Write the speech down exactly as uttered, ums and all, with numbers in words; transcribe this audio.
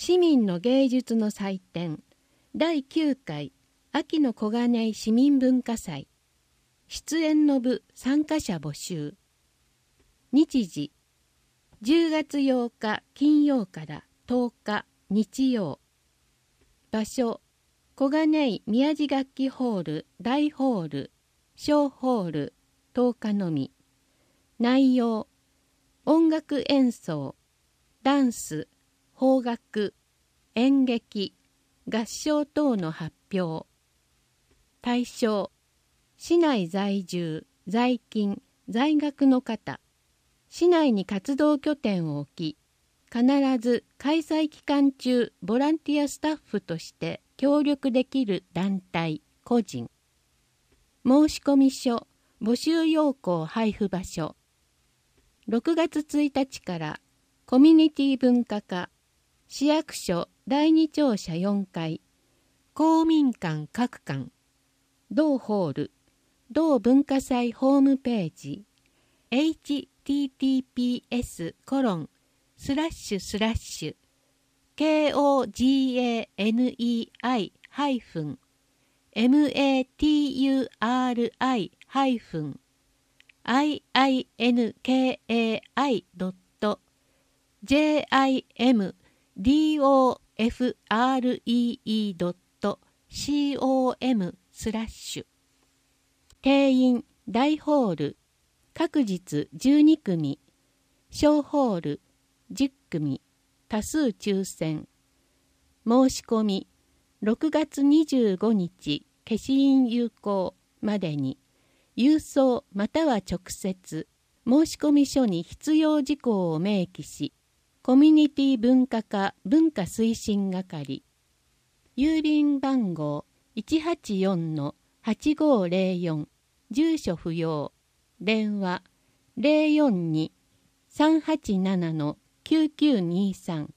市民の芸術の祭典だいきゅうかい秋の小金井市民文化祭。出演の部参加者募集。日時じゅうがつようか金曜からとおか日曜。場所小金井宮地楽器ホール大ホール小ホールとおかのみ。内容音楽演奏、ダンス、邦楽、演劇、合唱等の発表。対象市内在住、在勤、在学の方。市内に活動拠点を置き、必ず開催期間中ボランティアスタッフとして協力できる団体、個人。申込書、募集要項配布場所。ろくがつついたちからコミュニティ文化課、市役所だいに庁舎よんかい、公民館各館、同ホール、同文化祭ホームページ、エイチティーティーピーエスコロンスラッシュスラッシュ ケーオージーエーエヌイーアイ ハイフン エムエーティーユーアールアイ ハイフン アイアイエヌケーエーアイ ドット ジェーアイエムディーオーエフアールイーイー ドット シーオーエム スラッシュ。定員大ホール各日じゅうにくみ、小ホールじゅっくみ、多数抽選。申し込みろくがつにじゅうごにち消印有効までに郵送または直接申込書に必要事項を明記し、コミュニティ文化課文化推進係、郵便番号 いちはちよんのはちごーぜろよん、住所不要、電話 ゼロよんに さんはちななのきゅうきゅうにさん。